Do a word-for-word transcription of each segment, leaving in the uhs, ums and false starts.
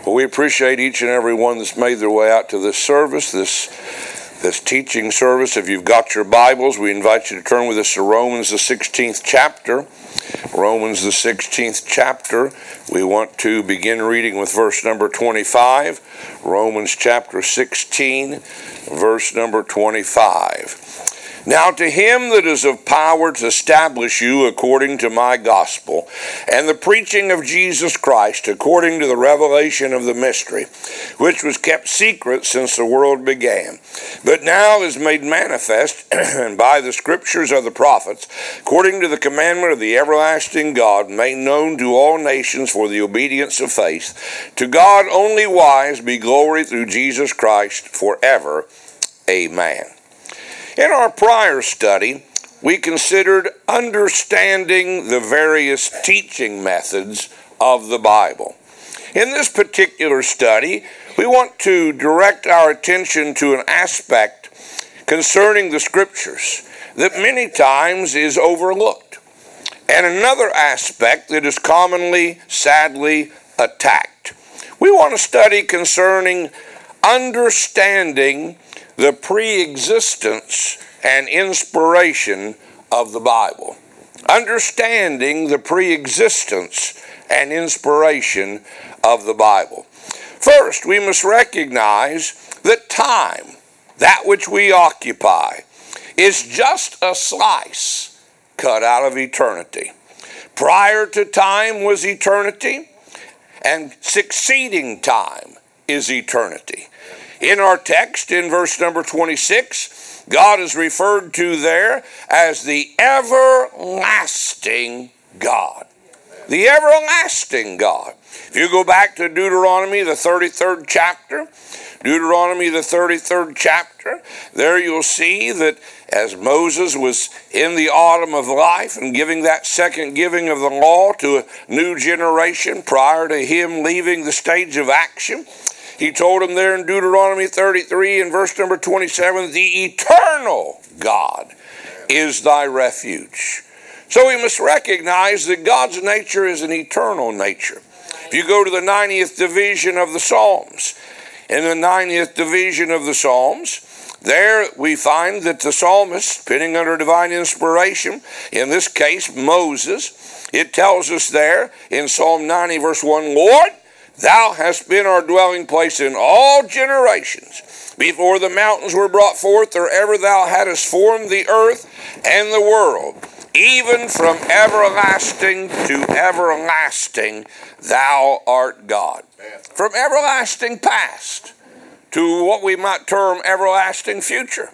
Well, we appreciate each and every one that's made their way out to this service, this this teaching service. If you've got your Bibles, we invite you to turn with us to Romans, the sixteenth chapter. Romans, the sixteenth chapter. We want to begin reading with verse number twenty-five. Romans chapter sixteen, verse number twenty-five. Now to him that is of power to establish you according to my gospel, and the preaching of Jesus Christ according to the revelation of the mystery, which was kept secret since the world began, but now is made manifest by the scriptures of the prophets, according to the commandment of the everlasting God, made known to all nations for the obedience of faith. To God only wise be glory through Jesus Christ forever. Amen. In our prior study, we considered understanding the various teaching methods of the Bible. In this particular study, we want to direct our attention to an aspect concerning the Scriptures that many times is overlooked, and another aspect that is commonly, sadly, attacked. We want to study concerning understanding the pre-existence and inspiration of the Bible. Understanding the pre-existence and inspiration of the Bible. First, we must recognize that time, that which we occupy, is just a slice cut out of eternity. Prior to time was eternity, and succeeding time is eternity. In our text, in verse number twenty-six, God is referred to there as the everlasting God. The everlasting God. If you go back to Deuteronomy, the thirty-third chapter, Deuteronomy, the thirty-third chapter, there you'll see that as Moses was in the autumn of life and giving that second giving of the law to a new generation prior to him leaving the stage of action, he told him there in Deuteronomy thirty-three and verse number twenty-seven, the eternal God is thy refuge. So we must recognize that God's nature is an eternal nature. If you go to the ninetieth division of the Psalms, in the ninetieth division of the Psalms, there we find that the psalmist, penning under divine inspiration, in this case Moses, it tells us there in Psalm ninety verse one, Lord, thou hast been our dwelling place in all generations. Before the mountains were brought forth, or ever thou hadst formed the earth and the world, even from everlasting to everlasting, thou art God. From everlasting past to what we might term everlasting future.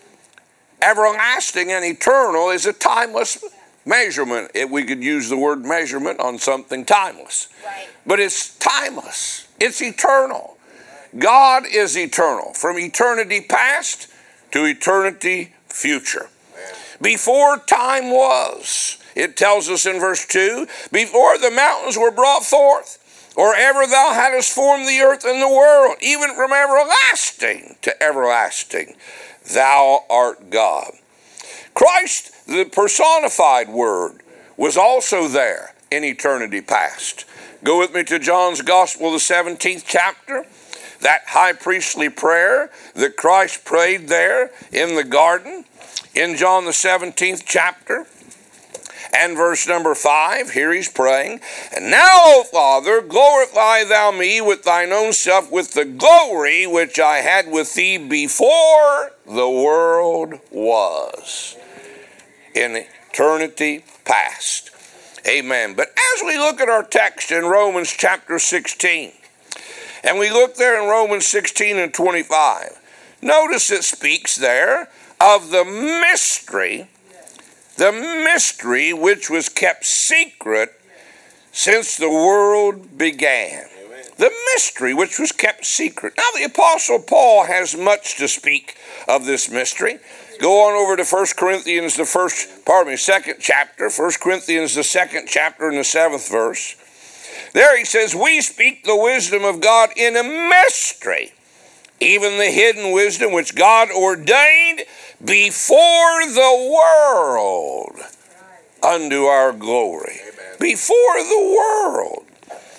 Everlasting and eternal is a timeless measurement. If we could use the word measurement on something timeless. Right. But it's timeless. It's eternal. God is eternal. From eternity past to eternity future. Before time was, it tells us in verse two, before the mountains were brought forth, or ever thou hadst formed the earth and the world, even from everlasting to everlasting, thou art God. Christ, the personified word, was also there in eternity past. Go with me to John's Gospel, the seventeenth chapter. That high priestly prayer that Christ prayed there in the garden. In John the seventeenth chapter and verse number five, here he's praying, and now, O Father, glorify thou me with thine own self with the glory which I had with thee before the world was. In eternity past. Amen. But as we look at our text in Romans chapter sixteen, and we look there in Romans sixteen and twenty-five, notice it speaks there of the mystery, the mystery which was kept secret since the world began. Amen. The mystery which was kept secret. Now the Apostle Paul has much to speak of this mystery. Go on over to First Corinthians, the first, pardon me, second chapter, First Corinthians, the second chapter and the seventh verse. There he says, we speak the wisdom of God in a mystery, even the hidden wisdom which God ordained before the world unto our glory. Amen. Before the world.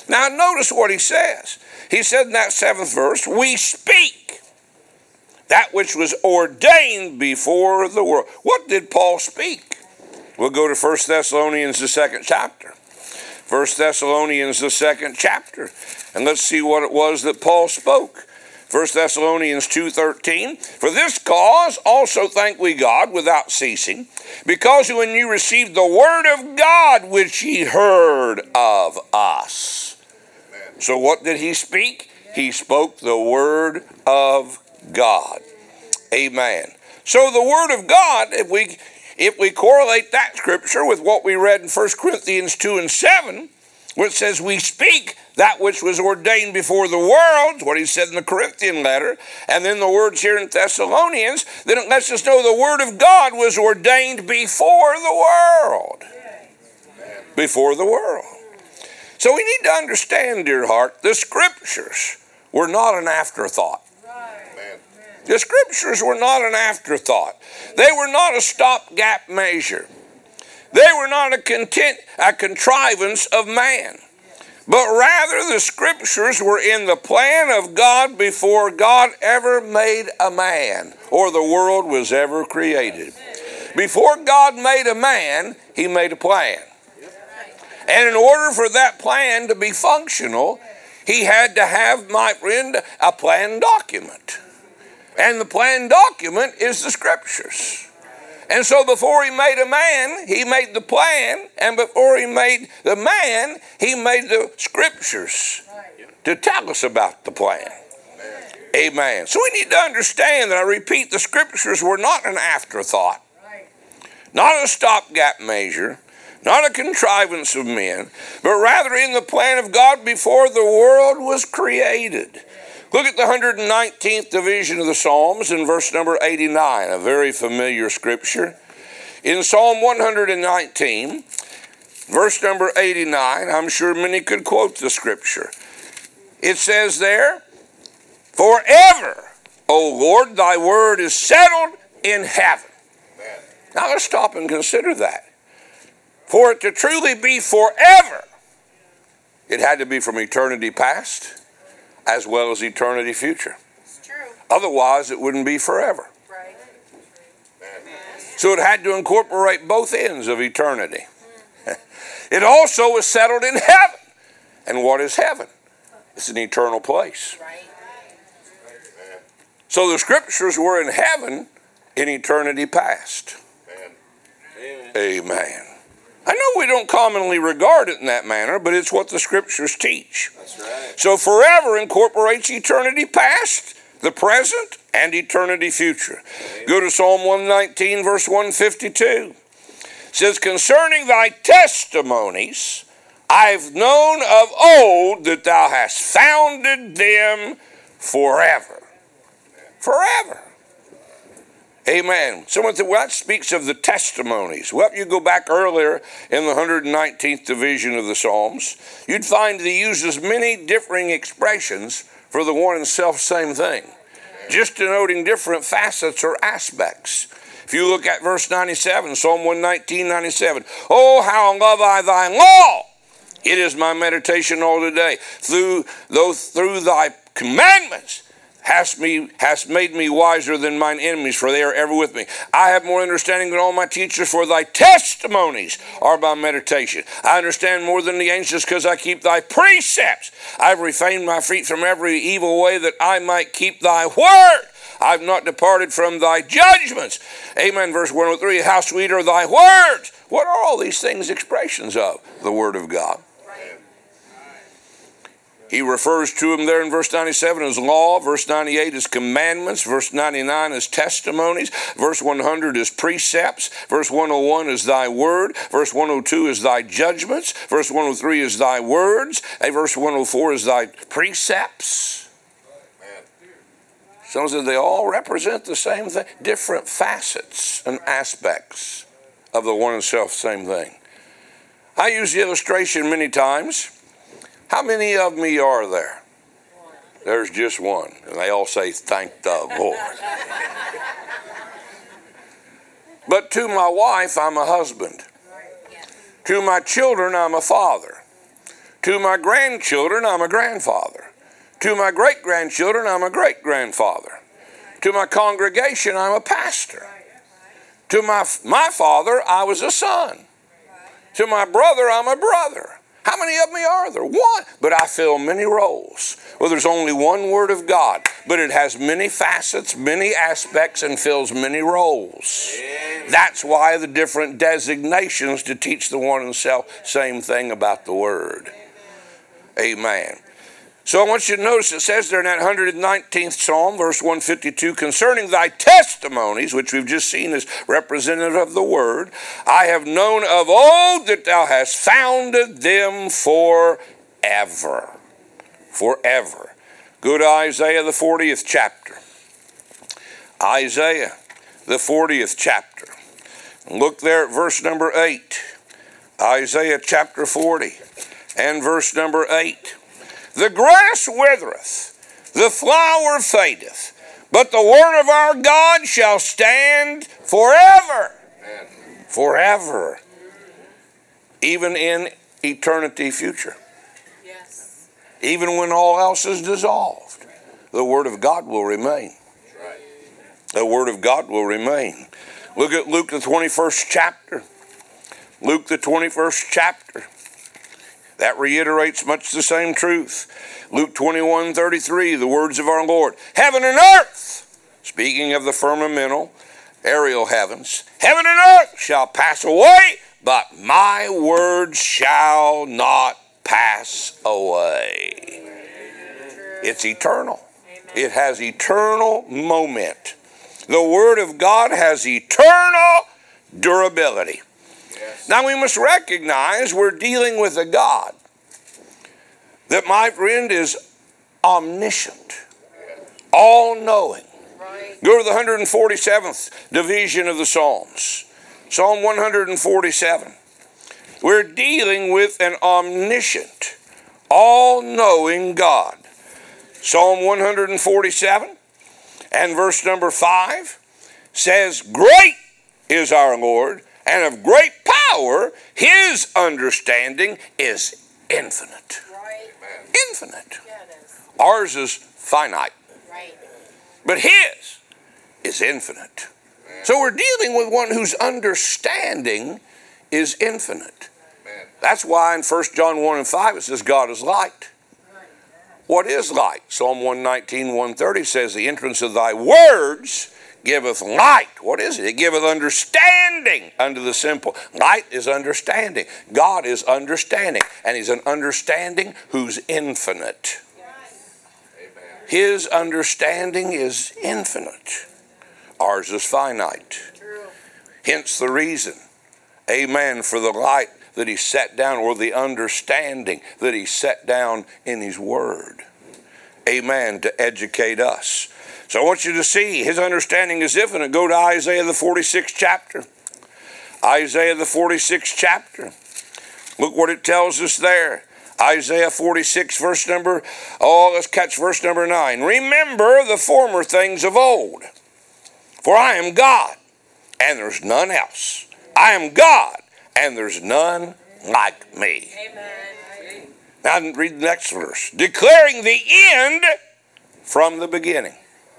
Now notice what he says. He said in that seventh verse, we speak that which was ordained before the world. What did Paul speak? We'll go to First Thessalonians, the second chapter. First Thessalonians, the second chapter. And let's see what it was that Paul spoke. First Thessalonians two thirteen. For this cause also thank we God without ceasing, because when you received the word of God which ye heard of us. Amen. So what did he speak? He spoke the word of God. Amen. So the word of God, if we if we correlate that scripture with what we read in First Corinthians two and seven, where it says we speak that which was ordained before the world, what he said in the Corinthian letter, and then the words here in Thessalonians, then it lets us know the word of God was ordained before the world. Before the world. So we need to understand, dear heart, the scriptures were not an afterthought. The scriptures were not an afterthought. They were not a stopgap measure. They were not a, content, a contrivance of man. But rather the scriptures were in the plan of God before God ever made a man or the world was ever created. Before God made a man, he made a plan. And in order for that plan to be functional, he had to have, my friend, a plan document. And the plan document is the scriptures. And so before he made a man, he made the plan. And before he made the man, he made the scriptures to tell us about the plan. Amen. So we need to understand that, I repeat, the scriptures were not an afterthought, not a stopgap measure, not a contrivance of men, but rather in the plan of God before the world was created. Look at the one hundred nineteenth division of the Psalms in verse number eighty-nine, a very familiar scripture. In Psalm one hundred nineteen, verse number eighty-nine, I'm sure many could quote the scripture. It says there, forever, O Lord, thy word is settled in heaven. Amen. Now let's stop and consider that. For it to truly be forever, it had to be from eternity past as well as eternity future. It's true. Otherwise, it wouldn't be forever. Right. So it had to incorporate both ends of eternity. It also was settled in heaven. And what is heaven? It's an eternal place. Right. So the scriptures were in heaven in eternity past. Amen. Amen. I know we don't commonly regard it in that manner, but it's what the scriptures teach. That's right. So forever incorporates eternity past, the present, and eternity future. Amen. Go to Psalm one nineteen, verse one fifty-two. It says, concerning thy testimonies, I've known of old that thou hast founded them forever. Forever. Amen. Someone said, well, that speaks of the testimonies. Well, if you go back earlier in the one hundred nineteenth division of the Psalms, you'd find that he uses many differing expressions for the one and self-same thing, just denoting different facets or aspects. If you look at verse ninety-seven, Psalm one nineteen, ninety-seven, oh, how love I thy law! It is my meditation all the day. Through, though through thy commandments, Hast me hast made me wiser than mine enemies, for they are ever with me. I have more understanding than all my teachers, for thy testimonies are my meditation. I understand more than the ancients, because I keep thy precepts. I've refrained my feet from every evil way, that I might keep thy word. I've not departed from thy judgments. Amen. Verse one oh three, how sweet are thy words. What are all these things expressions of? The word of God. He refers to them there in verse ninety-seven as law, verse ninety-eight as commandments, verse ninety-nine as testimonies, verse one hundred as precepts, verse one oh one is thy word, verse one oh two is thy judgments, verse one oh three is thy words, and verse one oh four is thy precepts. So they all represent the same thing, different facets and aspects of the one and self same thing. I use the illustration many times. How many of me are there? There's just one. And they all say, thank the Lord. But to my wife, I'm a husband. To my children, I'm a father. To my grandchildren, I'm a grandfather. To my great-grandchildren, I'm a great-grandfather. To my congregation, I'm a pastor. To my, my father, I was a son. To my brother, I'm a brother. How many of me are there? One. But I fill many roles. Well, there's only one Word of God, but it has many facets, many aspects, and fills many roles. That's why the different designations to teach the one and self same thing about the Word. Amen. So I want you to notice it says there in that one hundred nineteenth Psalm, verse one fifty-two, concerning thy testimonies, which we've just seen as representative of the Word, I have known of old that thou hast founded them forever. Forever. Go to Isaiah the fortieth chapter. Isaiah the fortieth chapter. Look there at verse number eight. Isaiah chapter forty and verse number eight. The grass withereth, the flower fadeth, but the word of our God shall stand forever. Amen. Forever. Even in eternity future. Yes. Even when all else is dissolved, the word of God will remain. Right. The word of God will remain. Look at Luke the twenty-first chapter. Luke the twenty-first chapter. That reiterates much the same truth. Luke twenty-one thirty-three, the words of our Lord. Heaven and earth, speaking of the firmamental, aerial heavens, heaven and earth shall pass away, but my word shall not pass away. It's eternal. It has eternal moment. The word of God has eternal durability. Now we must recognize we're dealing with a God that, my friend, is omniscient, all-knowing. Right. Go to the one hundred forty-seventh division of the Psalms, Psalm one hundred forty-seven. We're dealing with an omniscient, all-knowing God. Psalm one hundred forty-seven and verse number five says, great is our Lord, and of great power, his understanding is infinite. Right. Infinite. Yeah, it is. Ours is finite. Right. But his is infinite. Man. So we're dealing with one whose understanding is infinite. Man. That's why in First John one and five it says God is light. Right. What is light? Psalm one nineteen, one thirty says the entrance of thy words giveth light. What is it? It giveth understanding unto the simple. Light is understanding. God is understanding. And he's an understanding who's infinite. Yes. His understanding is infinite. Ours is finite. True. Hence the reason, amen, for the light that he set down, or the understanding that he set down in his word. Amen, to educate us. So I want you to see his understanding is infinite. Go to Isaiah the forty-sixth chapter. Isaiah the forty-sixth chapter. Look what it tells us there. Isaiah forty-six, verse number, oh, let's catch verse number nine. Remember the former things of old. For I am God, and there's none else. I am God, and there's none like me. Amen. Now read the next verse. Declaring the end from the beginning.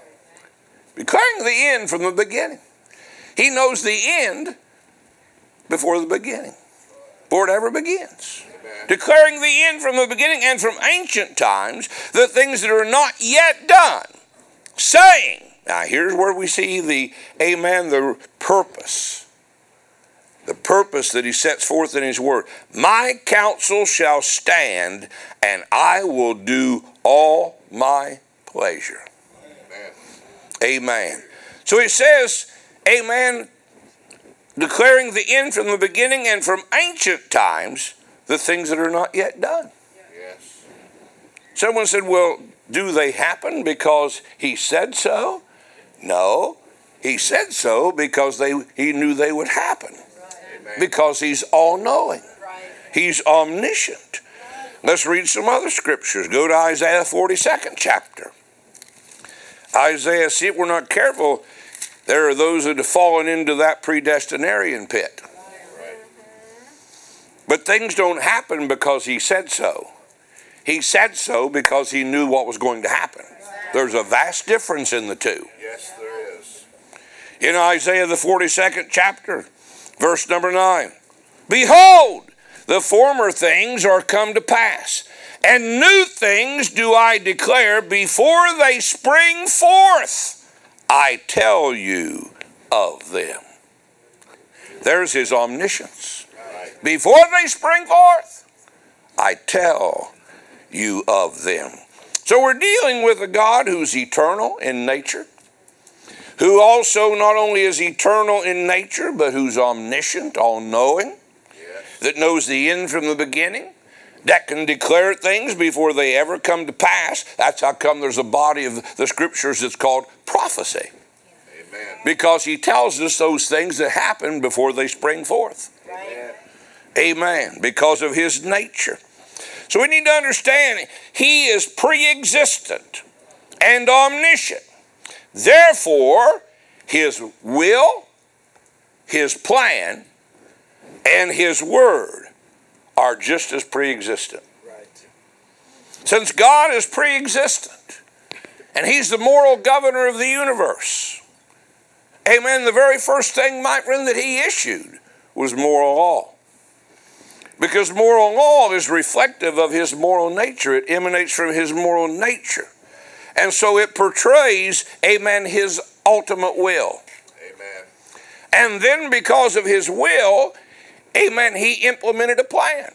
Declaring the end from the beginning. He knows the end before the beginning, before it ever begins. Amen. Declaring the end from the beginning and from ancient times, the things that are not yet done. Saying, now here's where we see the, amen, the purpose. The purpose that he sets forth in his word. My counsel shall stand, and I will do all my pleasure. Amen. So it says, amen, declaring the end from the beginning and from ancient times, the things that are not yet done. Yes. Someone said, well, do they happen because he said so? No, he said so because they he knew they would happen. Right. Because he's all-knowing. Right. He's omniscient. Let's read some other scriptures. Go to Isaiah forty-second chapter. Isaiah, see, if we're not careful, there are those that have fallen into that predestinarian pit. But things don't happen because he said so. He said so because he knew what was going to happen. There's a vast difference in the two. Yes, there is. In Isaiah the forty-second chapter, verse number nine, behold, the former things are come to pass, and new things do I declare before they spring forth. I tell you of them. There's his omniscience. Before they spring forth, I tell you of them. So we're dealing with a God who's eternal in nature, who also not only is eternal in nature, but who's omniscient, all-knowing, yes, that knows the end from the beginning, that can declare things before they ever come to pass. That's how come there's a body of the scriptures that's called prophecy. Amen. Because he tells us those things that happen before they spring forth. Amen. Amen. Because of his nature. So we need to understand he is pre-existent and omniscient. Therefore, his will, his plan, and his word are just as pre-existent. Right. Since God is pre-existent and he's the moral governor of the universe, amen, the very first thing, my friend, that he issued was moral law. Because moral law is reflective of his moral nature. It emanates from his moral nature. And so it portrays, amen, his ultimate will. Amen. And then because of his will, amen, he implemented a plan.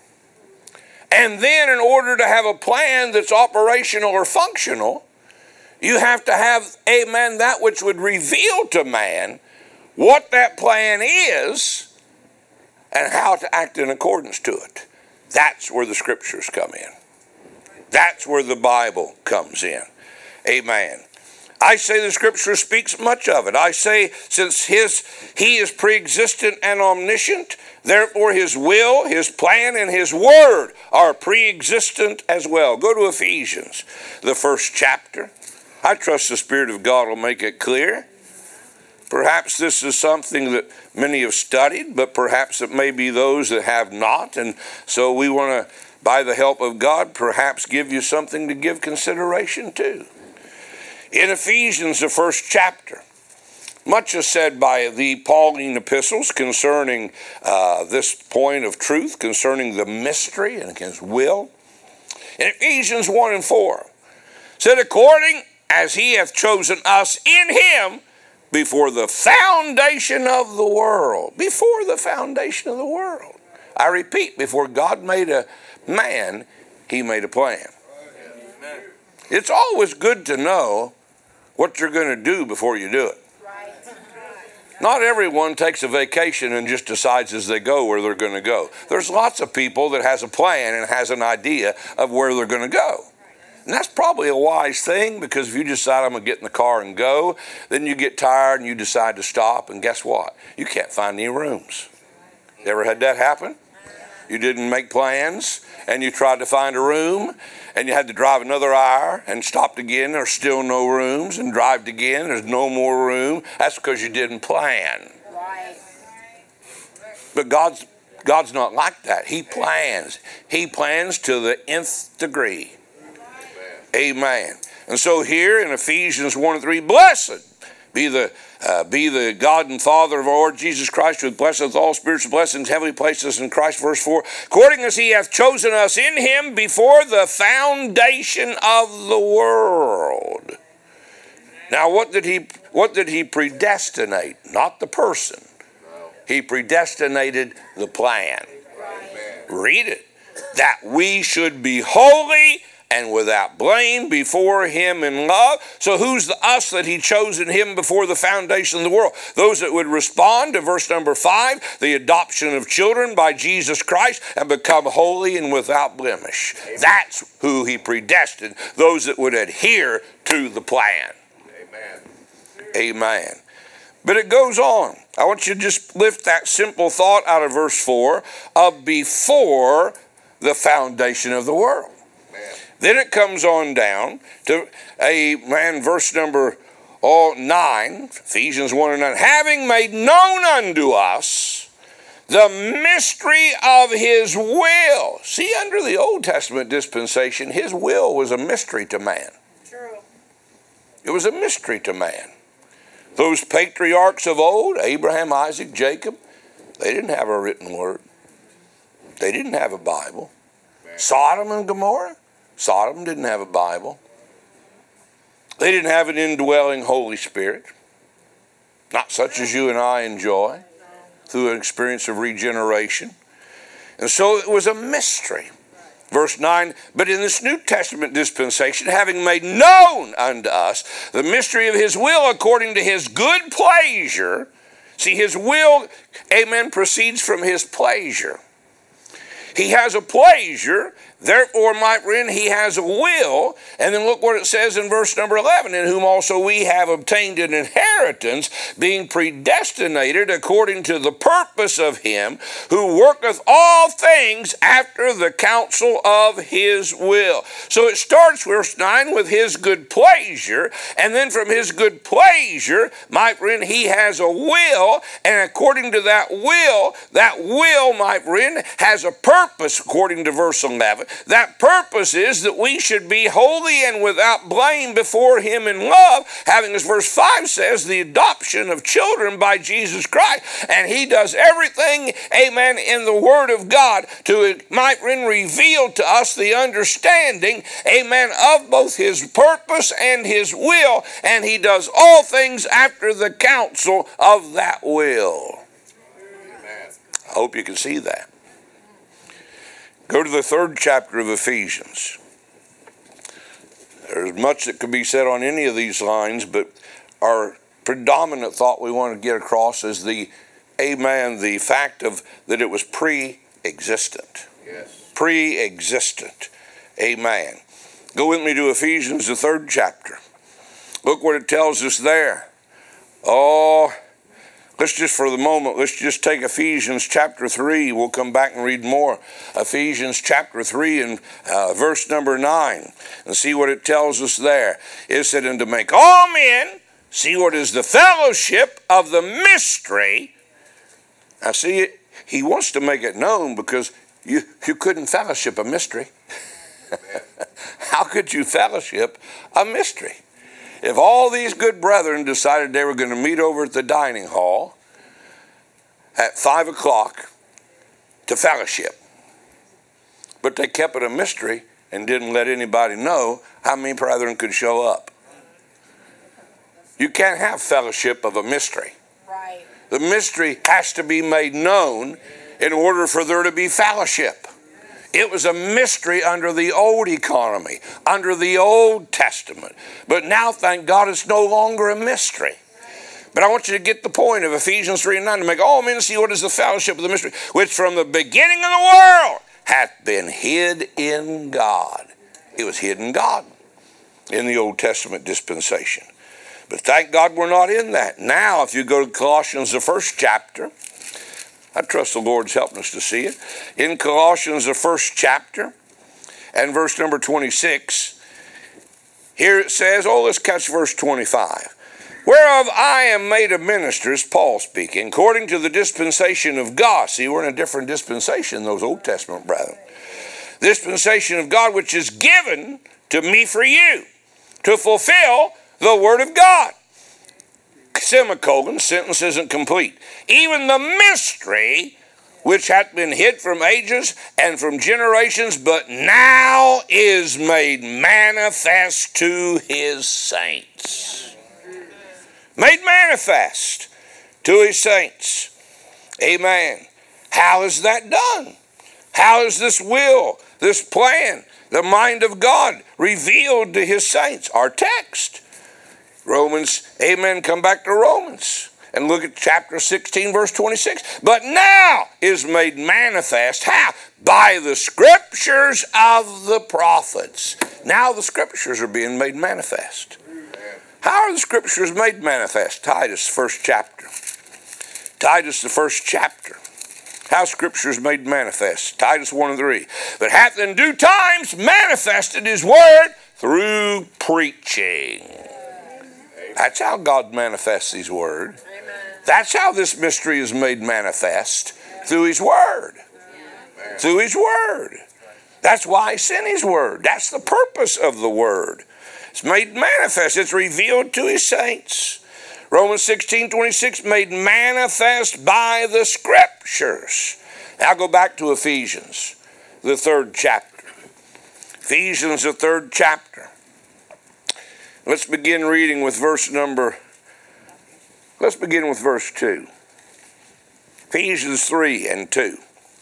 And then in order to have a plan that's operational or functional, you have to have, amen, that which would reveal to man what that plan is and how to act in accordance to it. That's where the scriptures come in. That's where the Bible comes in. Amen. I say the scripture speaks much of it. I say since his he is pre-existent and omniscient, therefore his will, his plan, and his word are pre-existent as well. Go to Ephesians, the first chapter. I trust the Spirit of God will make it clear. Perhaps this is something that many have studied, but perhaps it may be those that have not. And so we want to, by the help of God, perhaps give you something to give consideration to. In Ephesians, the first chapter, much is said by the Pauline epistles concerning uh, this point of truth, concerning the mystery and his will. In Ephesians one and four, said, according as he hath chosen us in him before the foundation of the world. Before the foundation of the world. I repeat, before God made a man, he made a plan. It's always good to know what you're going to do before you do it. Not everyone takes a vacation and just decides as they go where they're going to go. There's lots of people that has a plan and has an idea of where they're going to go. And that's probably a wise thing, because if you decide I'm going to get in the car and go, then you get tired and you decide to stop, and guess what? You can't find any rooms. You ever had that happen? You didn't make plans and you tried to find a room and you had to drive another hour and stopped again, there's still no rooms, and drived again, there's no more room. That's because you didn't plan. Right. But God's God's not like that. He plans. He plans to the nth degree. Amen. And so here in Ephesians one and three, blessed be the uh, be the God and Father of our Lord Jesus Christ, who hath blessed us with all spiritual blessings, heavenly places in Christ. Verse four, according as he hath chosen us in him before the foundation of the world. Now what did he what did he predestinate? Not the person. He predestinated the plan. Read it. That we should be holy and without blame before him in love. So who's the us that he chose in him before the foundation of the world? Those that would respond to verse number five, the adoption of children by Jesus Christ and become holy and without blemish. Amen. That's who he predestined, those that would adhere to the plan. Amen. Amen. But it goes on. I want you to just lift that simple thought out of verse four of before the foundation of the world. Amen. Then it comes on down to a man, verse number oh, nine, Ephesians one and nine, having made known unto us the mystery of his will. See, under the Old Testament dispensation, his will was a mystery to man. True. It was a mystery to man. Those patriarchs of old, Abraham, Isaac, Jacob, they didn't have a written word. They didn't have a Bible. Sodom and Gomorrah, Sodom didn't have a Bible. They didn't have an indwelling Holy Spirit, not such as you and I enjoy through an experience of regeneration. And so it was a mystery. Verse nine, but in this New Testament dispensation, having made known unto us the mystery of his will according to his good pleasure. See, his will, amen, proceeds from his pleasure. He has a pleasure, therefore, my friend, he has a will. And then look what it says in verse number eleven, in whom also we have obtained an inheritance, being predestinated according to the purpose of him who worketh all things after the counsel of his will. So it starts, verse nine, with his good pleasure, and then from his good pleasure, my friend, he has a will, and according to that will, that will, my friend, has a purpose. Purpose, according to verse eleven. That purpose is that we should be holy and without blame before him in love, having, as verse five says, the adoption of children by Jesus Christ. And he does everything, amen, in the Word of God to, might reveal to us the understanding, amen, of both his purpose and his will. And he does all things after the counsel of that will. Amen. I hope you can see that. Go to the third chapter of Ephesians. There's much that could be said on any of these lines, but our predominant thought we want to get across is the, amen, the fact of that it was pre-existent. Yes. Pre-existent. Amen. Go with me to Ephesians, the third chapter. Look what it tells us there. Oh, let's just for the moment, let's just take Ephesians chapter three. We'll come back and read more. Ephesians chapter three and uh, verse number nine. And see what it tells us there. It said, and to make all men see what is the fellowship of the mystery. Now see, it, he wants to make it known because you, you couldn't fellowship a mystery. How could you fellowship a mystery? If all these good brethren decided they were going to meet over at the dining hall at five o'clock to fellowship, but they kept it a mystery and didn't let anybody know, how many brethren could show up? You can't have fellowship of a mystery. Right. The mystery has to be made known in order for there to be fellowship. It was a mystery under the old economy, under the Old Testament. But now, thank God, it's no longer a mystery. But I want you to get the point of Ephesians three and nine, to make all men see what is the fellowship of the mystery, which from the beginning of the world hath been hid in God. It was hid in God in the Old Testament dispensation. But thank God we're not in that. Now, if you go to Colossians, the first chapter, I trust the Lord's helping us to see it. In Colossians, the first chapter, and verse number twenty-six, here it says, oh, let's catch verse twenty-five. Whereof I am made a minister, Paul speaking, according to the dispensation of God. See, we're in a different dispensation than those Old Testament brethren. Dispensation of God, which is given to me for you, to fulfill the word of God. Semicolon, sentence isn't complete. Even the mystery which hath been hid from ages and from generations, but now is made manifest to his saints. Made manifest to his saints. Amen. How is that done? How is this will, this plan, the mind of God revealed to his saints? Our text. Romans, amen, come back to Romans and look at chapter sixteen, verse twenty-six. But now is made manifest, how? By the scriptures of the prophets. Now the scriptures are being made manifest. How are the scriptures made manifest? Titus, first chapter. Titus, the first chapter. How scriptures made manifest? Titus one and three. But hath in due times manifested his word through preaching. That's how God manifests his word. Amen. That's how this mystery is made manifest. Through his word. Through his word. That's why he sent his word. That's the purpose of the word. It's made manifest. It's revealed to his saints. Romans sixteen twenty-six, made manifest by the scriptures. Now go back to Ephesians, the third chapter. Ephesians, the third chapter. Let's begin reading with verse number, let's begin with verse two. Ephesians three and two.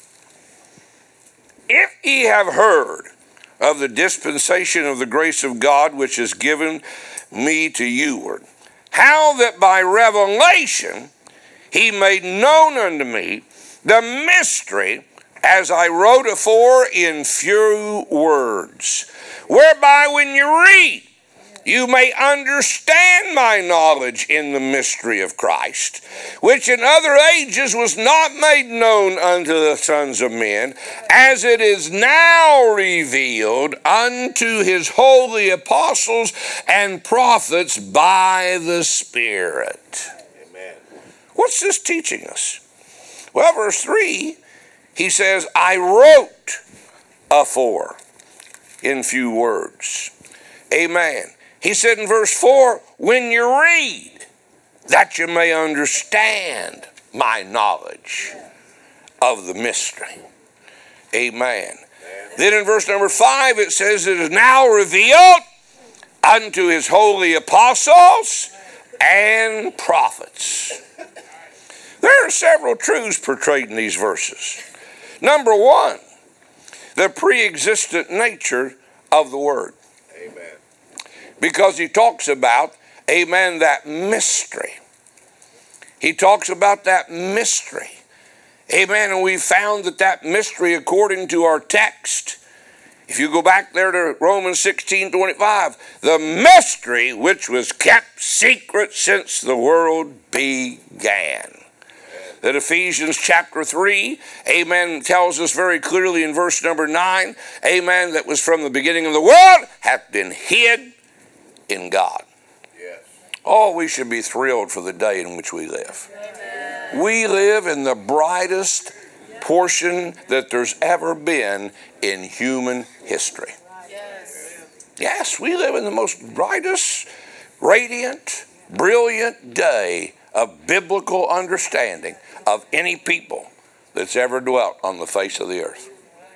If ye have heard of the dispensation of the grace of God which is given me to youward, how that by revelation he made known unto me the mystery, as I wrote afore in few words, whereby when you read, you may understand my knowledge in the mystery of Christ, which in other ages was not made known unto the sons of men, as it is now revealed unto his holy apostles and prophets by the Spirit. Amen. What's this teaching us? Well, verse three, he says, I wrote afore in few words. Amen. He said in verse four, when you read, that you may understand my knowledge of the mystery. Amen. Amen. Then in verse number five, it says, it is now revealed unto his holy apostles and prophets. There are several truths portrayed in these verses. Number one, the pre-existent nature of the word. Amen. Because he talks about, amen, that mystery. He talks about that mystery. Amen. And we found that that mystery, according to our text, if you go back there to Romans sixteen twenty-five, the mystery which was kept secret since the world began. That Ephesians chapter three, amen, tells us very clearly in verse number nine, amen, that was from the beginning of the world, hath been hid in God. Yes. Oh, we should be thrilled for the day in which we live. Amen. We live in the brightest portion that there's ever been in human history. Yes, yes, we live in the most brightest, radiant, brilliant day of biblical understanding of any people that's ever dwelt on the face of the earth.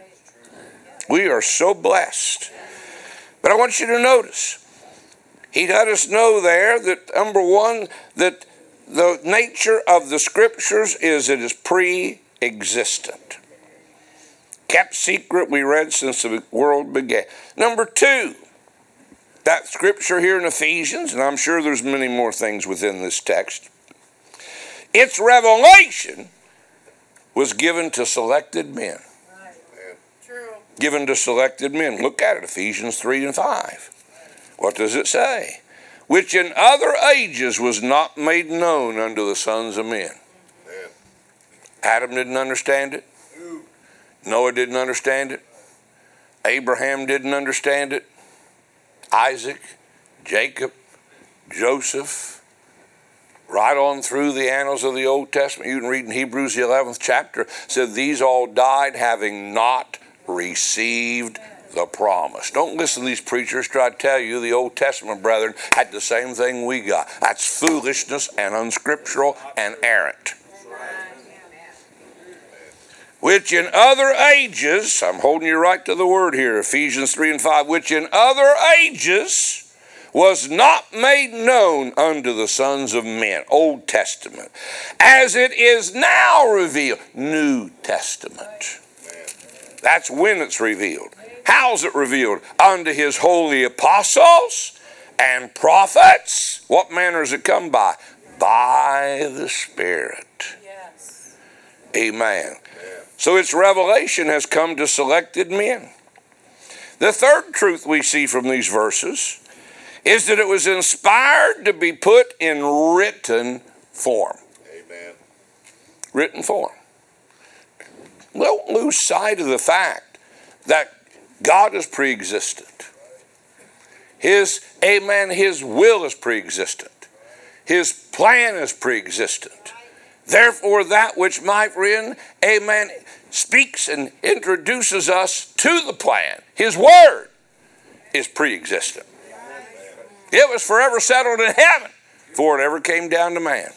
We are so blessed. But I want you to notice, he let us know there that, number one, that the nature of the scriptures is it is pre-existent. Kept secret, we read, since the world began. Number two, that scripture here in Ephesians, and I'm sure there's many more things within this text, its revelation was given to selected men. Right. True. Given to selected men. Look at it, Ephesians three and five. What does it say? Which in other ages was not made known unto the sons of men. Amen. Adam didn't understand it. Noah didn't understand it. Abraham didn't understand it. Isaac, Jacob, Joseph, right on through the annals of the Old Testament. You can read in Hebrews, the eleventh chapter, said these all died having not received the promise. Don't listen to these preachers try to tell you the Old Testament brethren had the same thing we got. That's foolishness and unscriptural and errant. Which in other ages, I'm holding you right to the word here, Ephesians three and five, which in other ages was not made known unto the sons of men, Old Testament, as it is now revealed, New Testament. That's when it's revealed. How's it revealed? Unto his holy apostles and prophets. What manner does it come by? By the Spirit. Yes. Amen. So its revelation has come to selected men. The third truth we see from these verses is that it was inspired to be put in written form. Amen. Written form. Don't lose sight of the fact that God is pre-existent. His, amen, his will is pre-existent. His plan is pre-existent. Therefore, that which, my friend, amen, speaks and introduces us to the plan, his word, is pre-existent. It was forever settled in heaven before it ever came down to man.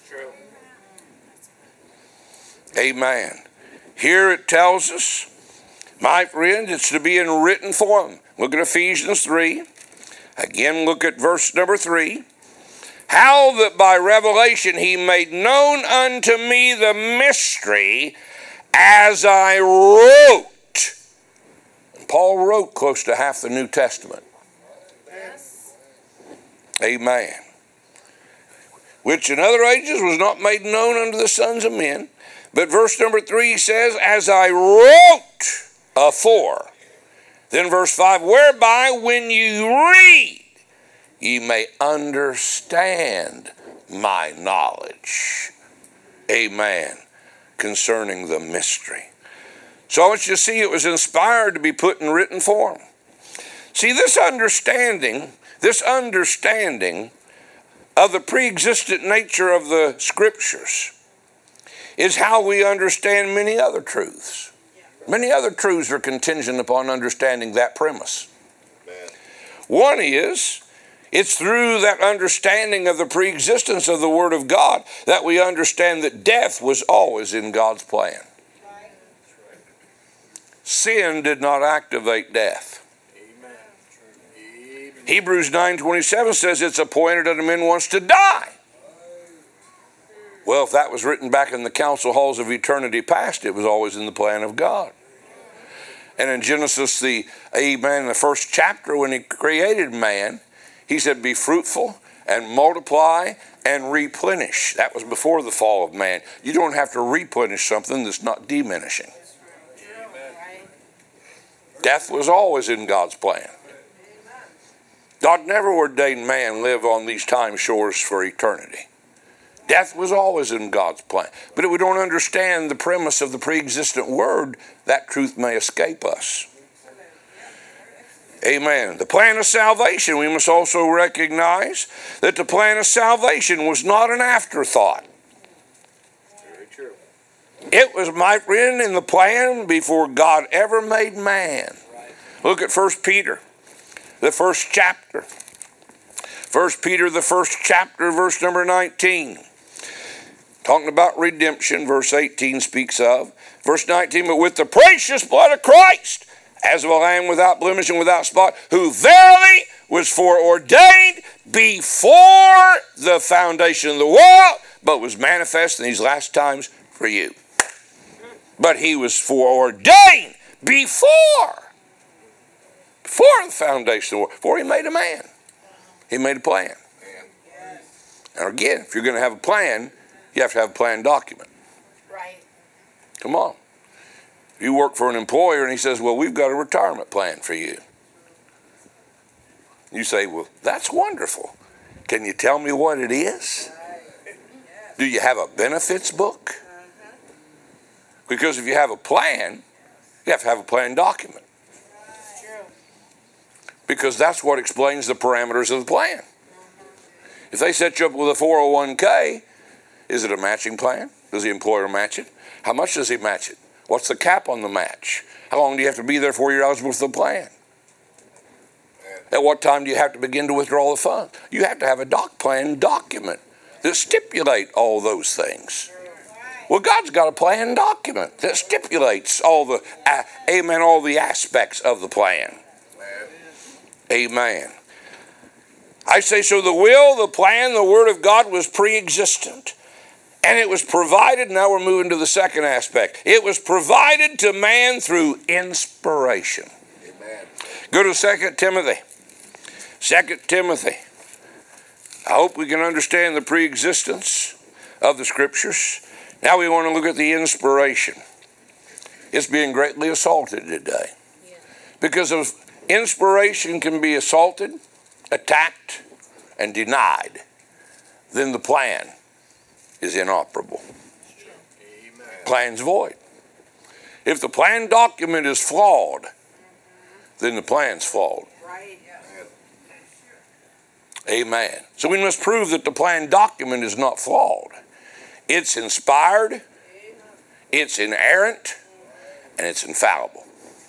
Amen. Here it tells us, my friend, it's to be in written form. Look at Ephesians three. Again, look at verse number three. How that by revelation he made known unto me the mystery as I wrote. And Paul wrote close to half the New Testament. Yes. Amen. Which in other ages was not made known unto the sons of men. But verse number three says, as I wrote afore. Then verse five, whereby when you read, ye may understand my knowledge. Amen. Concerning the mystery. So I want you to see it was inspired to be put in written form. See, this understanding, this understanding of the pre-existent nature of the scriptures is how we understand many other truths. Many other truths are contingent upon understanding that premise. One is, it's through that understanding of the pre-existence of the Word of God that we understand that death was always in God's plan. Sin did not activate death. Amen. Hebrews nine twenty-seven says it's appointed unto men once to die. Well, if that was written back in the council halls of eternity past, it was always in the plan of God. And in Genesis, the amen, the first chapter, when he created man, he said, be fruitful and multiply and replenish. That was before the fall of man. You don't have to replenish something that's not diminishing. Death was always in God's plan. God never ordained man live on these time shores for eternity. Death was always in God's plan. But if we don't understand the premise of the pre-existent word, that truth may escape us. Amen. The plan of salvation, we must also recognize that the plan of salvation was not an afterthought. Very true. It was, my friend, in the plan before God ever made man. Right. Look at First Peter, the first chapter. First Peter, the first chapter, verse number nineteen. Talking about redemption, verse eighteen speaks of. Verse nineteen, but with the precious blood of Christ, as of a lamb without blemish and without spot, who verily was foreordained before the foundation of the world, but was manifest in these last times for you. But he was foreordained before, before the foundation of the world, before he made a man. He made a plan. And again, if you're going to have a plan, you have to have a plan document. Right. Come on. You work for an employer and he says, well, we've got a retirement plan for you. You say, well, that's wonderful. Can you tell me what it is? Do you have a benefits book? Because if you have a plan, you have to have a plan document. Because that's what explains the parameters of the plan. If they set you up with a four oh one k, is it a matching plan? Does the employer match it? How much does he match it? What's the cap on the match? How long do you have to be there before you're eligible for the plan? At what time do you have to begin to withdraw the funds? You have to have a doc plan document that stipulate all those things. Well, God's got a plan document that stipulates all the, uh, amen, all the aspects of the plan. Amen. I say, so the will, the plan, the word of God was pre-existent. And it was provided, now we're moving to the second aspect. It was provided to man through inspiration. Amen. Go to Second Timothy. Second Timothy. I hope we can understand the pre-existence of the scriptures. Now we want to look at the inspiration. It's being greatly assaulted today. Yeah. Because of inspiration can be assaulted, attacked, and denied. Then the plan is inoperable. Amen. Plan's void. If the plan document is flawed, then the plan's flawed. Right. Amen. So we must prove that the plan document is not flawed. It's inspired, it's inerrant, and it's infallible.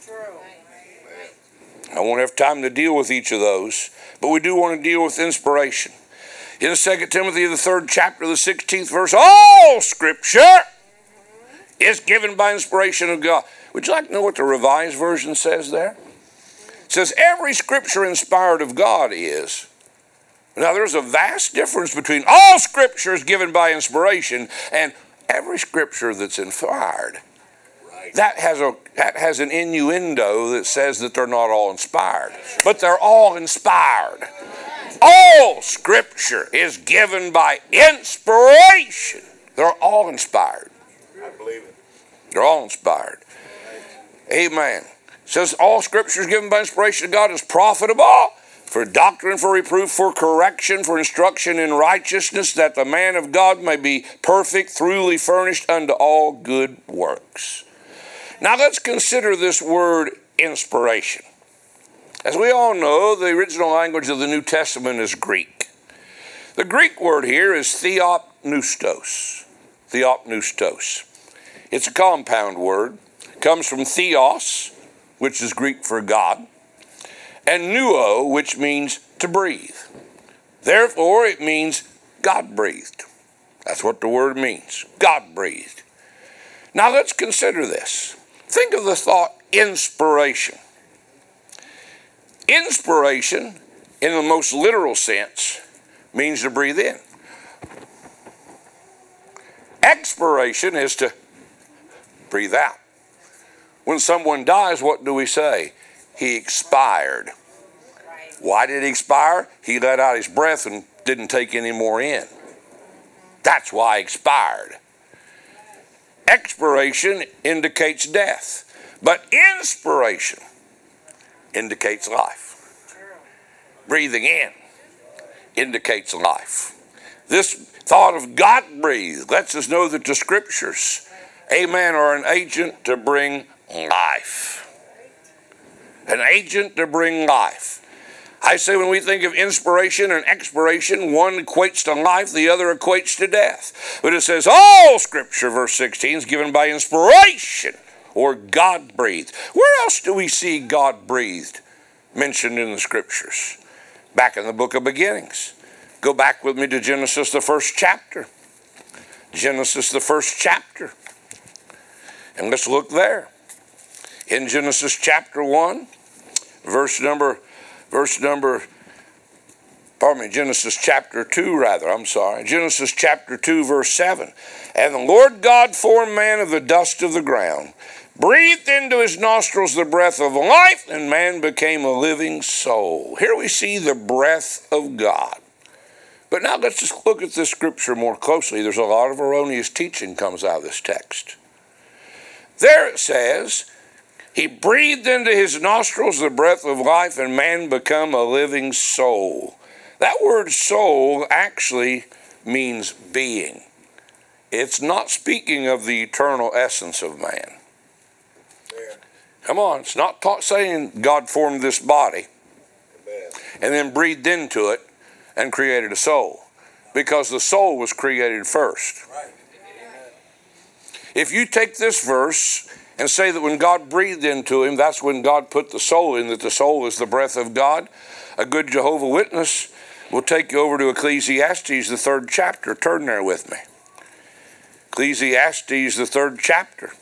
I won't have time to deal with each of those, but we do want to deal with inspiration. In Second Timothy, the third chapter, the sixteenth verse, all Scripture is given by inspiration of God. Would you like to know what the Revised Version says there? It says, every Scripture inspired of God is. Now, there's a vast difference between all Scripture is given by inspiration and every Scripture that's inspired. Right. That has a that has an innuendo that says that they're not all inspired, but they're all inspired. All Scripture is given by inspiration. They're all inspired. I believe it. They're all inspired. Amen. It says all Scripture is given by inspiration of God is profitable for doctrine, for reproof, for correction, for instruction in righteousness, that the man of God may be perfect, thoroughly furnished unto all good works. Now let's consider this word inspiration. As we all know, the original language of the New Testament is Greek. The Greek word here is theopneustos. Theopneustos. It's a compound word. It comes from theos, which is Greek for God, and pneuo, which means to breathe. Therefore, it means God breathed. That's what the word means. God breathed. Now let's consider this. Think of the thought inspiration. Inspiration, in the most literal sense, means to breathe in. Expiration is to breathe out. When someone dies, what do we say? He expired. Why did he expire? He let out his breath and didn't take any more in. That's why he expired. Expiration indicates death, but inspiration indicates life. Breathing in indicates life. This thought of God breathed lets us know that the Scriptures, amen, are an agent to bring life. An agent to bring life. I say when we think of inspiration and expiration, one equates to life, the other equates to death. But it says all Scripture, verse sixteen, is given by inspiration or God breathed. Where else do we see God breathed mentioned in the Scriptures? Back in the book of Beginnings. Go back with me to Genesis, the first chapter. Genesis, the first chapter. And let's look there. In Genesis chapter one, verse number, verse number, pardon me, Genesis chapter two rather, I'm sorry. Genesis chapter two, verse seven. And the Lord God formed man of the dust of the ground, breathed into his nostrils the breath of life, and man became a living soul. Here we see the breath of God. But now let's just look at this scripture more closely. There's a lot of erroneous teaching comes out of this text. There it says, he breathed into his nostrils the breath of life, and man become a living soul. That word soul actually means being. It's not speaking of the eternal essence of man. Yeah. Come on, it's not ta- saying God formed this body Amen. And then breathed into it and created a soul, because the soul was created first. Right. If you take this verse and say that when God breathed into him, that's when God put the soul in, that the soul is the breath of God, a good Jehovah Witness will take you over to Ecclesiastes, the third chapter. Turn there with me. Ecclesiastes, the third chapter.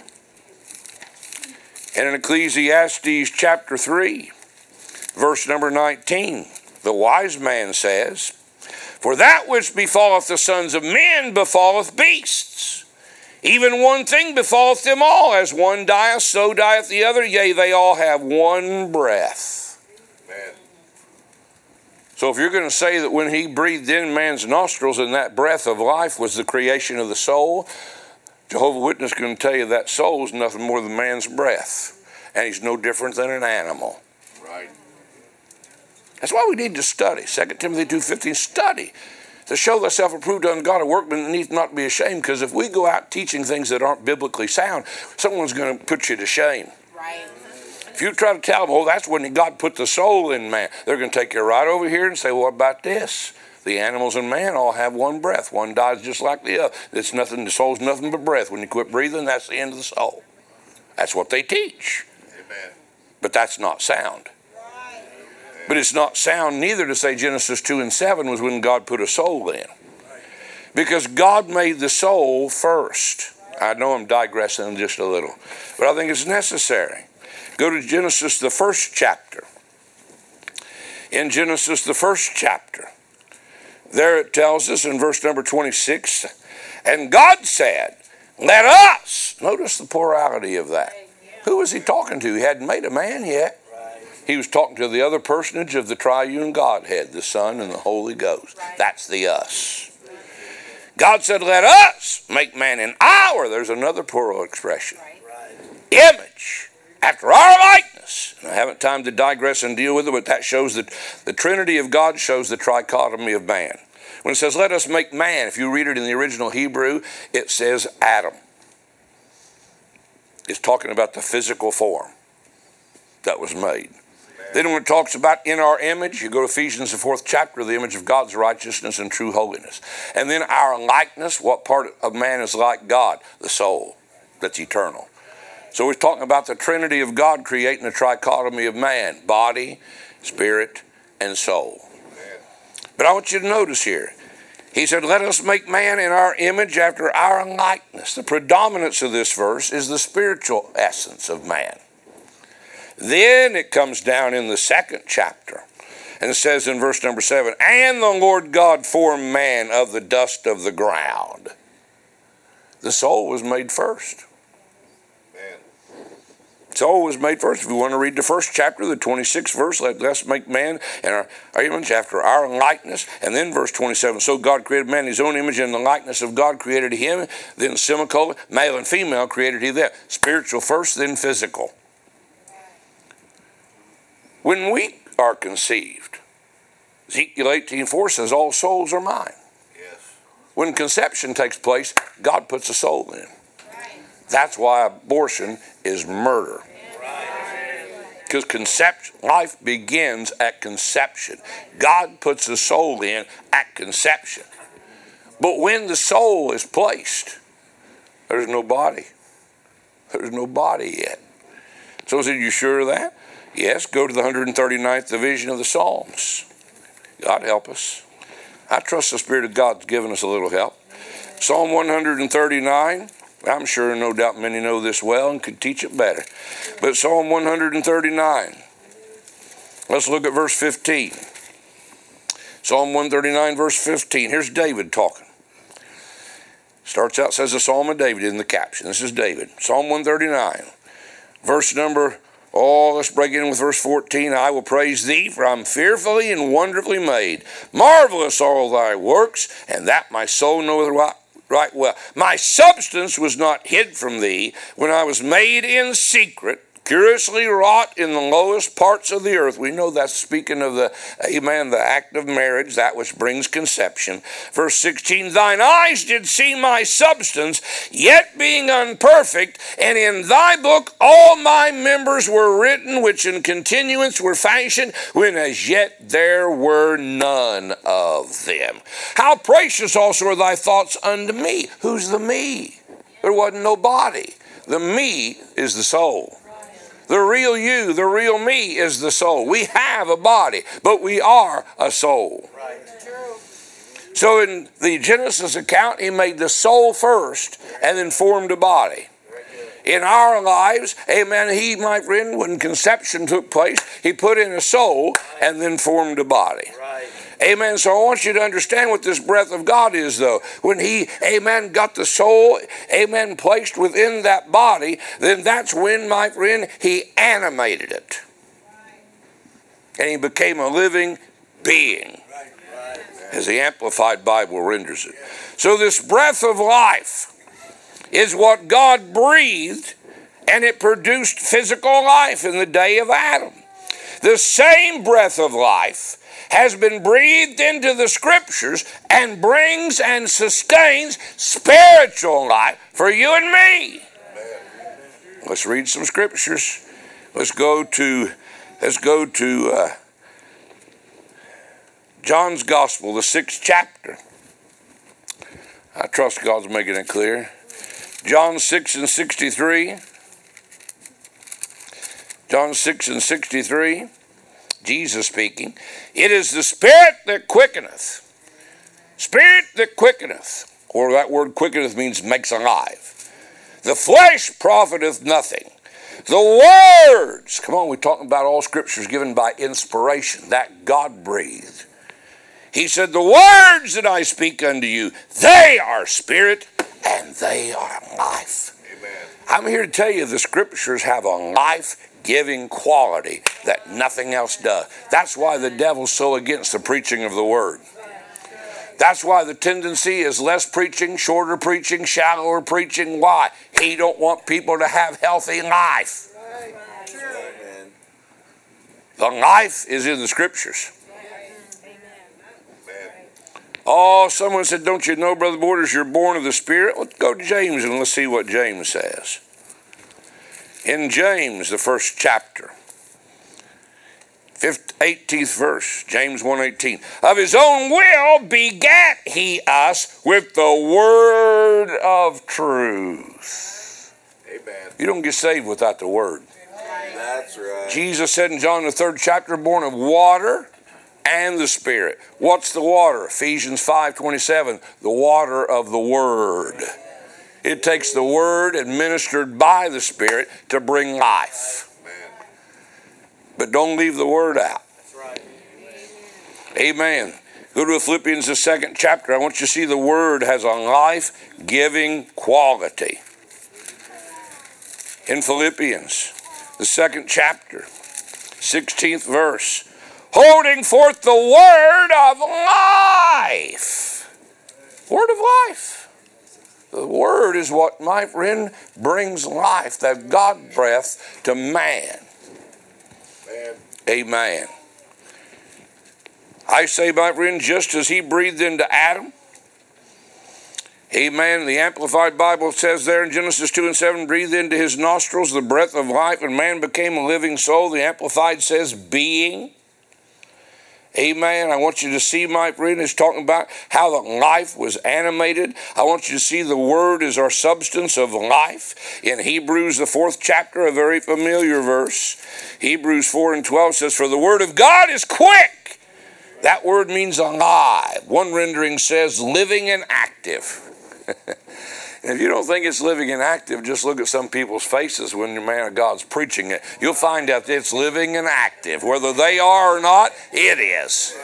And in Ecclesiastes chapter three, verse number nineteen, the wise man says, for that which befalleth the sons of men befalleth beasts. Even one thing befalleth them all. As one dieth, so dieth the other. Yea, they all have one breath. Amen. So if you're going to say that when he breathed in man's nostrils and that breath of life was the creation of the soul, Jehovah Witness can tell you that soul is nothing more than man's breath. And he's no different than an animal. Right. That's why we need to study. Second Timothy two fifteen, study to show thyself approved unto God, a workman that needs not be ashamed. Because if we go out teaching things that aren't biblically sound, someone's going to put you to shame. Right. If you try to tell them, oh, that's when God put the soul in man, they're going to take you right over here and say, well, what about this? The animals and man all have one breath. One dies just like the other. It's nothing, the soul's nothing but breath. When you quit breathing, that's the end of the soul. That's what they teach. Amen. But that's not sound. But it's not sound neither to say Genesis two and seven was when God put a soul in. Because God made the soul first. I know I'm digressing just a little, but I think it's necessary. Go to Genesis, the first chapter. In Genesis, the first chapter, there it tells us in verse number twenty-six, and God said, let us, notice the plurality of that. Who was he talking to? He hadn't made a man yet. He was talking to the other personage of the triune Godhead, the Son and the Holy Ghost. That's the us. God said, let us make man in our, there's another plural expression, image, after our likeness. And I haven't time to digress and deal with it, but that shows that the Trinity of God shows the trichotomy of man. When it says, let us make man, if you read it in the original Hebrew, it says Adam. It's talking about the physical form that was made. Then when it talks about in our image, you go to Ephesians, the fourth chapter, the image of God's righteousness and true holiness. And then our likeness, what part of man is like God? The soul that's eternal. So we're talking about the Trinity of God creating a trichotomy of man, body, spirit, and soul. But I want you to notice here, he said, let us make man in our image after our likeness. The predominance of this verse is the spiritual essence of man. Then it comes down in the second chapter and it says in verse number seven, and the Lord God formed man of the dust of the ground. The soul was made first. Man. Soul was made first. If you want to read the first chapter, the twenty-sixth verse, let us make man in our, our image after our likeness. And then verse twenty-seven, so God created man in his own image, and the likeness of God created him. Then semicolon, male and female created he them. Spiritual first, then physical. When we are conceived, Ezekiel eighteen four says, all souls are mine. Yes. When conception takes place, God puts a soul in. Right. That's why abortion is murder. Because conception, life begins at conception. God puts a soul in at conception. But when the soul is placed, there's no body. There's no body yet. So is it, you sure of that? Yes, go to the one hundred thirty-ninth division of the Psalms. God help us. I trust the Spirit of God's given us a little help. Psalm one hundred thirty-nine, I'm sure no doubt many know this well and could teach it better. But Psalm one hundred thirty-nine, let's look at verse fifteen. Psalm one thirty-nine, verse fifteen. Here's David talking. Starts out, says the Psalm of David in the caption. This is David. Psalm one thirty-nine, verse number Oh, let's break it in with verse fourteen. I will praise thee, for I'm fearfully and wonderfully made. Marvelous are all thy works, and that my soul knoweth right, right well. My substance was not hid from thee when I was made in secret, curiously wrought in the lowest parts of the earth. We know that's speaking of the, amen, the act of marriage, that which brings conception. Verse sixteen, thine eyes did see my substance, yet being unperfect, and in thy book all my members were written, which in continuance were fashioned, when as yet there were none of them. How precious also are thy thoughts unto me. Who's the me? There wasn't no body. The me is the soul. The real you, the real me is the soul. We have a body, but we are a soul. Right. So in the Genesis account, he made the soul first and then formed a body. In our lives, amen, he, my friend, when conception took place, he put in a soul and then formed a body. Right. Amen. So I want you to understand what this breath of God is, though. When he, amen, got the soul, amen, placed within that body, then that's when, my friend, he animated it. And he became a living being, as the Amplified Bible renders it. So this breath of life is what God breathed, and it produced physical life in the day of Adam. The same breath of life has been breathed into the scriptures and brings and sustains spiritual life for you and me. Let's read some scriptures. Let's go to, let's go to uh, John's Gospel, the sixth chapter. I trust God's making it clear. John six and sixty-three. John six and sixty-three. Jesus speaking. It is the Spirit that quickeneth. Spirit that quickeneth. Or that word quickeneth means makes alive. The flesh profiteth nothing. The words. Come on, we're talking about all scriptures given by inspiration. That God breathed. He said, the words that I speak unto you, they are spirit and they are life. Amen. I'm here to tell you the scriptures have a life-giving quality that nothing else does. That's why the devil's so against the preaching of the word. That's why the tendency is less preaching, shorter preaching, shallower preaching. Why? He don't want people to have healthy life. Amen. The life is in the scriptures. Amen. Oh, someone said, don't you know, Brother Borders, you're born of the Spirit? Let's go to James and let's see what James says. In James, the first chapter, eighteenth verse, James one eighteen. Of his own will begat he us with the word of truth. Amen. You don't get saved without the word. That's right. Jesus said in John the third chapter, born of water and the Spirit. What's the water? Ephesians five twenty-seven, the water of the Word. It takes the Word administered by the Spirit to bring life. Amen. But don't leave the Word out. That's right. Amen. Go to Philippians, the second chapter. I want you to see the Word has a life-giving quality. In Philippians, the second chapter, sixteenth verse. Holding forth the word of life. Word of life. The word is what, my friend, brings life, that God breath to man. Man. Amen. I say, my friend, just as he breathed into Adam. Amen. The Amplified Bible says there in Genesis two and seven, breathed into his nostrils the breath of life, and man became a living soul. The Amplified says being. Amen. I want you to see, my friend, is talking about how the life was animated. I want you to see the word is our substance of life. In Hebrews, the fourth chapter, a very familiar verse. Hebrews four and twelve says, for the word of God is quick. That word means alive. One rendering says living and active. And if you don't think it's living and active, just look at some people's faces when the man of God's preaching it. You'll find out that it's living and active. Whether they are or not, it is.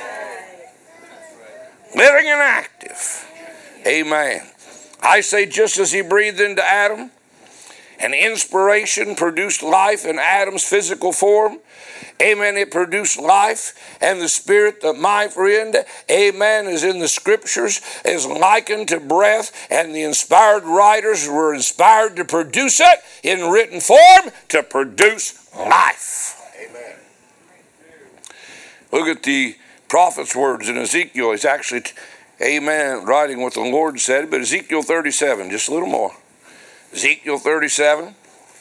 Living and active. Amen. I say just as he breathed into Adam, and inspiration produced life in Adam's physical form. Amen. It produced life, and the Spirit that, my friend, amen, is in the scriptures, is likened to breath, and the inspired writers were inspired to produce it in written form to produce life. Amen. Look at the prophet's words in Ezekiel. He's actually, amen, writing what the Lord said, but Ezekiel thirty-seven, just a little more. Ezekiel thirty-seven.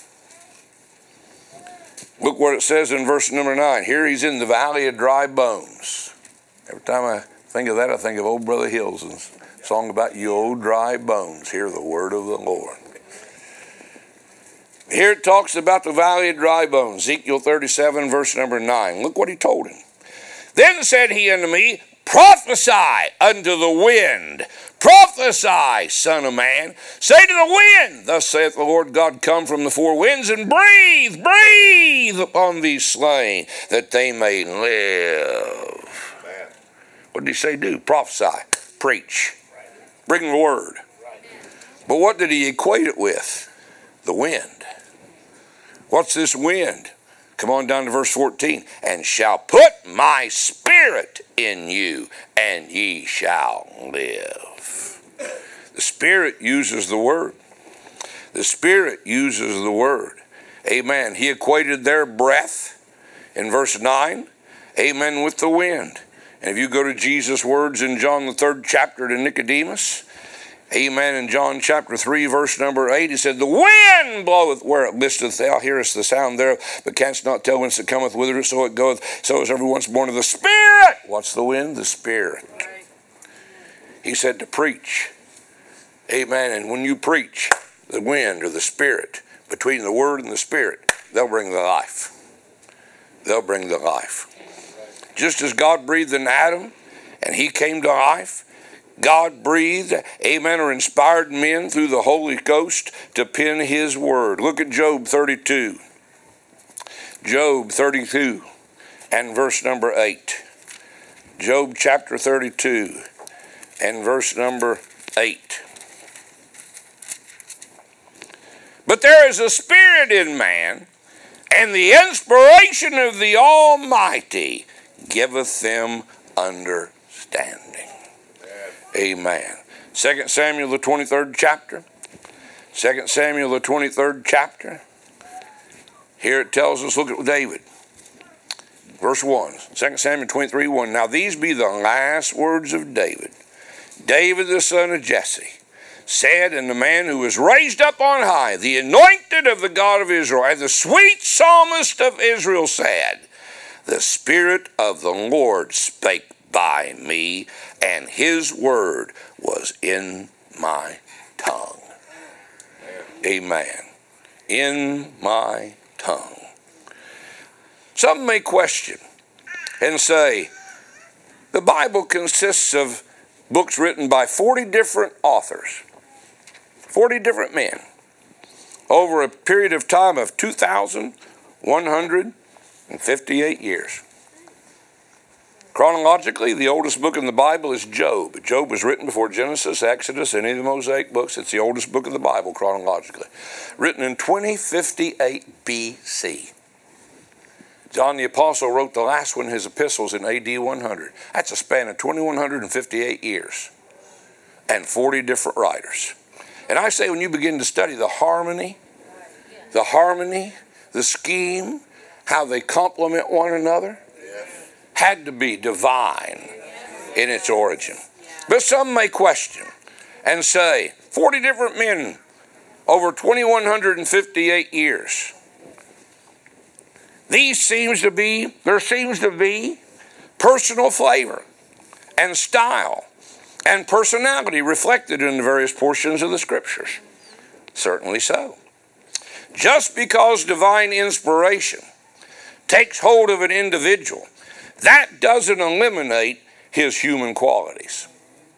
Look what it says in verse number nine. Here he's in the valley of dry bones. Every time I think of that, I think of old Brother Hills' song about you old dry bones. Hear the word of the Lord. Here it talks about the valley of dry bones. Ezekiel thirty-seven, verse number nine. Look what he told him. Then said he unto me, prophesy unto the wind. Prophesy, son of man. Say to the wind, thus saith the Lord God, come from the four winds and breathe, breathe upon these slain, that they may live. Man. What did he say do? Prophesy, preach, bring the word. But what did he equate it with? The wind. What's this wind? Come on down to verse fourteen. And shall put my spirit in you, and ye shall live. The Spirit uses the word. The Spirit uses the word. Amen. He equated their breath in verse nine, amen, with the wind. And if you go to Jesus' words in John the third chapter to Nicodemus, Amen. In John chapter three, verse number eight, he said, the wind bloweth where it listeth, thou hearest the sound thereof, but canst not tell whence it cometh, whither so it goeth. So is every once born of the Spirit. What's the wind? The Spirit. Right. He said to preach. Amen. And when you preach, the wind or the Spirit, between the Word and the Spirit, they'll bring the life. They'll bring the life. Just as God breathed in Adam, and he came to life, God breathed, amen, or inspired men through the Holy Ghost to pen his word. Look at Job thirty-two. Job thirty-two and verse number eight. Job chapter thirty-two and verse number eight. But there is a spirit in man, and the inspiration of the Almighty giveth them understanding. Amen. Second Samuel, the twenty-third chapter. Second Samuel, the twenty-third chapter. Here it tells us, look at David. Verse one. Second Samuel twenty-three, one. Now these be the last words of David. David, the son of Jesse, said, and the man who was raised up on high, the anointed of the God of Israel, and the sweet psalmist of Israel said, the Spirit of the Lord spake by me, and his word was in my tongue. Amen. In my tongue. Some may question and say, the Bible consists of books written by forty different authors, forty different men, over a period of time of two thousand one hundred fifty-eight years. Chronologically, the oldest book in the Bible is Job. Job was written before Genesis, Exodus, any of the Mosaic books. It's the oldest book of the Bible chronologically. Written in twenty fifty-eight B C. John the Apostle wrote the last one of his epistles in A D one hundred. That's a span of two thousand one hundred fifty-eight years and forty different writers. And I say when you begin to study the harmony, the harmony, the scheme, how they complement one another, had to be divine in its origin. But some may question and say, forty different men over two thousand one hundred fifty-eight years. These seems to be, there seems to be personal flavor and style and personality reflected in the various portions of the scriptures. Certainly so. Just because divine inspiration takes hold of an individual, that doesn't eliminate his human qualities.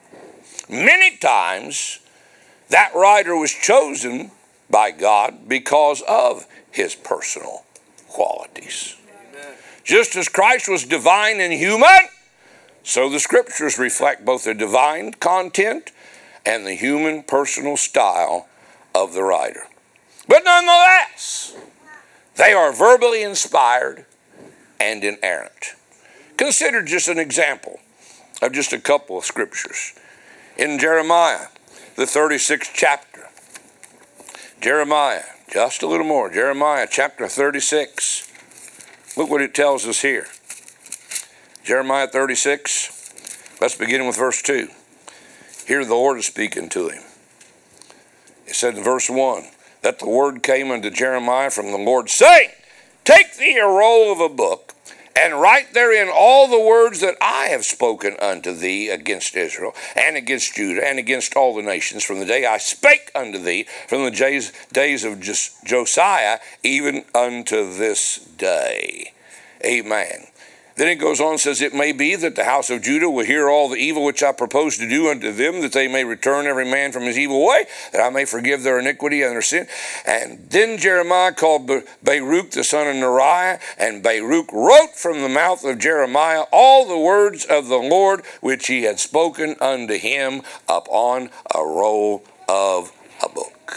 Many times, that writer was chosen by God because of his personal qualities. Amen. Just as Christ was divine and human, so the scriptures reflect both the divine content and the human personal style of the writer. But nonetheless, they are verbally inspired and inerrant. Consider just an example of just a couple of scriptures. In Jeremiah, the thirty-sixth chapter. Jeremiah, just a little more. Jeremiah chapter thirty-six. Look what it tells us here. Jeremiah thirty-six. Let's begin with verse two. Here the Lord is speaking to him. It said in verse one, that the word came unto Jeremiah from the Lord, saying, take thee a roll of a book, and write therein all the words that I have spoken unto thee against Israel, and against Judah, and against all the nations, from the day I spake unto thee, from the days, days of Josiah, even unto this day. Amen. Then it goes on and says, it may be that the house of Judah will hear all the evil which I propose to do unto them, that they may return every man from his evil way, that I may forgive their iniquity and their sin. And then Jeremiah called Baruch the son of Neriah, and Baruch wrote from the mouth of Jeremiah all the words of the Lord which he had spoken unto him upon a roll of a book.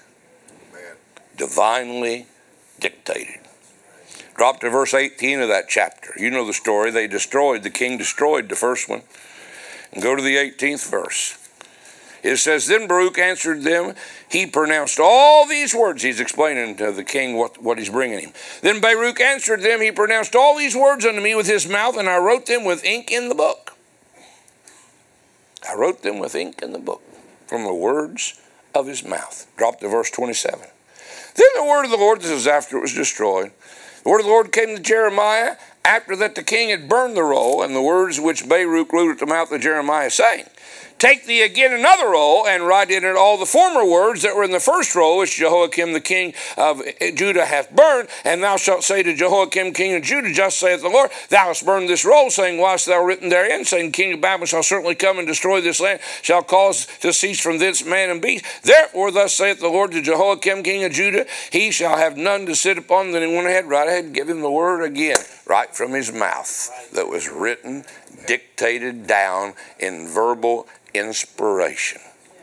Amen. Divinely dictated. Drop to verse eighteen of that chapter. You know the story. They destroyed, the king destroyed the first one. And go to the eighteenth verse. It says, then Baruch answered them. He pronounced all these words. He's explaining to the king what, what he's bringing him. Then Baruch answered them. He pronounced all these words unto me with his mouth, and I wrote them with ink in the book. I wrote them with ink in the book. from the words of his mouth. Drop to verse twenty-seven. Then the word of the Lord, this is after it was destroyed, the word of the Lord came to Jeremiah after that the king had burned the roll, and the words which Baruch wrote at the mouth of Jeremiah, saying, Take thee again another roll, and write in it all the former words that were in the first roll, which Jehoiakim the king of Judah hath burned. And thou shalt say to Jehoiakim king of Judah, Thus saith the Lord, Thou hast burned this roll, saying, Why hast thou written therein, saying, King of Babylon shall certainly come and destroy this land, shall cause to cease from thence man and beast. Therefore thus saith the Lord to Jehoiakim king of Judah, He shall have none to sit upon. Then he went ahead, right ahead, and give him the word again, right from his mouth, that was written, dictated down in verbal inspiration.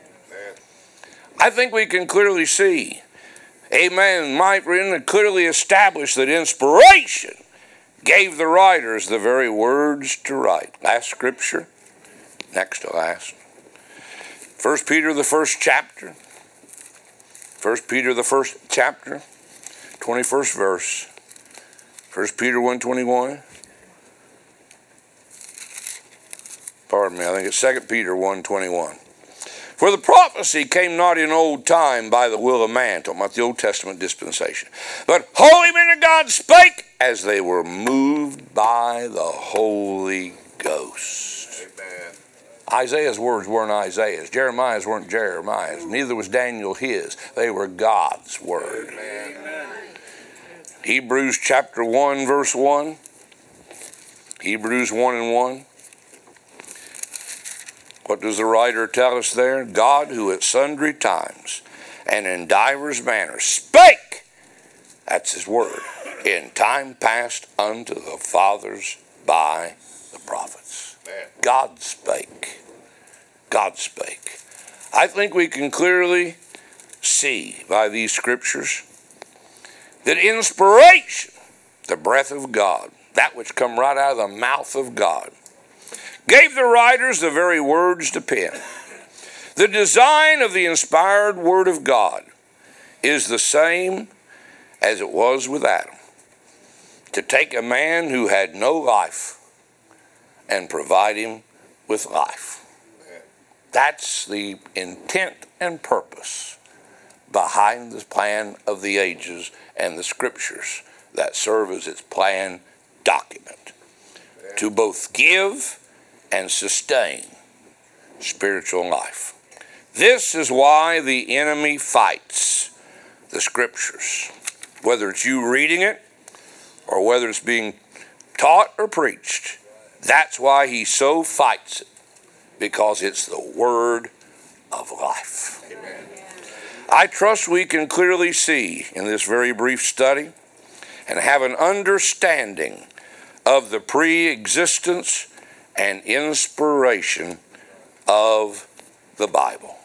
I think we can clearly see, amen, Mike Wren clearly established that inspiration gave the writers the very words to write. Last scripture, next to last. First Peter, the first chapter. First Peter, the first chapter, twenty-first verse. First Peter one twenty-one. Pardon me, I think it's Second Peter one twenty-one. For the prophecy came not in old time by the will of man, talking about the Old Testament dispensation, but holy men of God spake as they were moved by the Holy Ghost. Amen. Isaiah's words weren't Isaiah's. Jeremiah's weren't Jeremiah's. Neither was Daniel his. They were God's word. Amen. Hebrews chapter one, verse one. Hebrews one and one. What does the writer tell us there? God, who at sundry times and in divers manners spake, that's his word, in time past unto the fathers by the prophets. God spake. God spake. I think we can clearly see by these scriptures that inspiration, the breath of God, that which come right out of the mouth of God, gave the writers the very words to pen. The design of the inspired word of God is the same as it was with Adam. To take a man who had no life and provide him with life. That's the intent and purpose behind the plan of the ages and the scriptures that serve as its plan document. To both give and sustain spiritual life. This is why the enemy fights the scriptures. Whether it's you reading it or whether it's being taught or preached, that's why he so fights it, because it's the word of life. Amen. I trust we can clearly see in this very brief study and have an understanding of the pre-existence and inspiration of the Bible.